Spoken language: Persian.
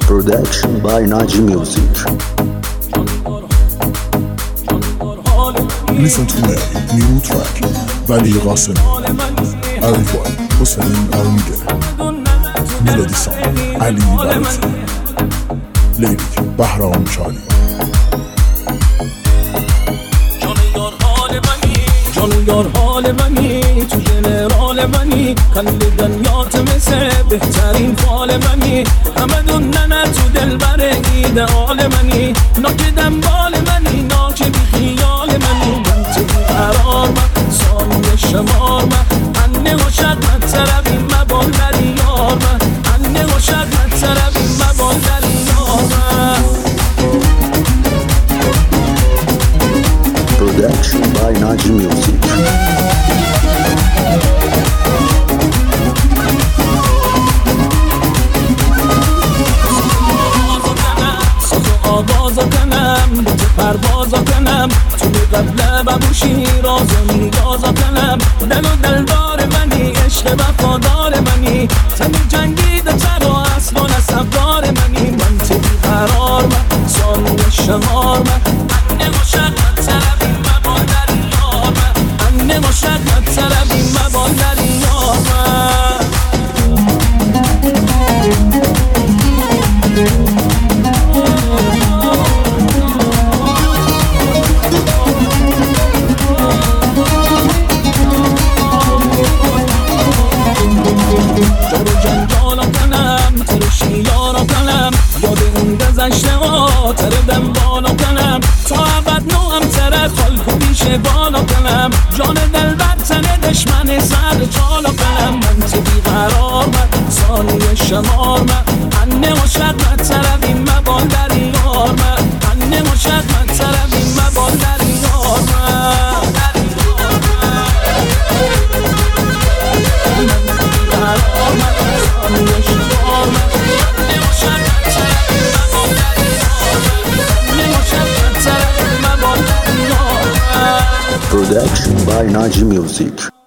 Production by Naji Music. Listen to my new track ولی قاسم الوان حسین آرمیده ملودی سان علی برزی لیریک بهرام چالی جان یار حال منی تو جنرال منی کل دنیات مثل بهترین فال منی همه دونن تو دل بر ایدئال منی ناک دنبال منی ناک بی خیال منی من تو قرار من ثانیه شمار من انه و شد من طربی مبال در یار من انه و شد من طربی مبال در یار من Production by Naji Music. آغازا کنم با تو پروازا کنم توی قبله ببوشی رازا نیازا کنم دل و دلدار منی عشق وفادار منی تن جنگیده تر و اصلا نصبدار منی من تبی قرار من ثانیه شمار من انه مشد من طربی مبال در یار من انه مشد من طربی مبال در یار من جارو جنجالا کنم ترشی یارا کنم یاد اون گذشته ها تردم بالا کنم تا عبد نوم ترد خالکو پیش بالا کنم جان دل بر تن دشمن سر چالا کنم من تو بیقرار من ثانیه شمار من انه و شد من طربی مبال در یار من انه و شد من طربی مبال در یار من Production by Naji Music.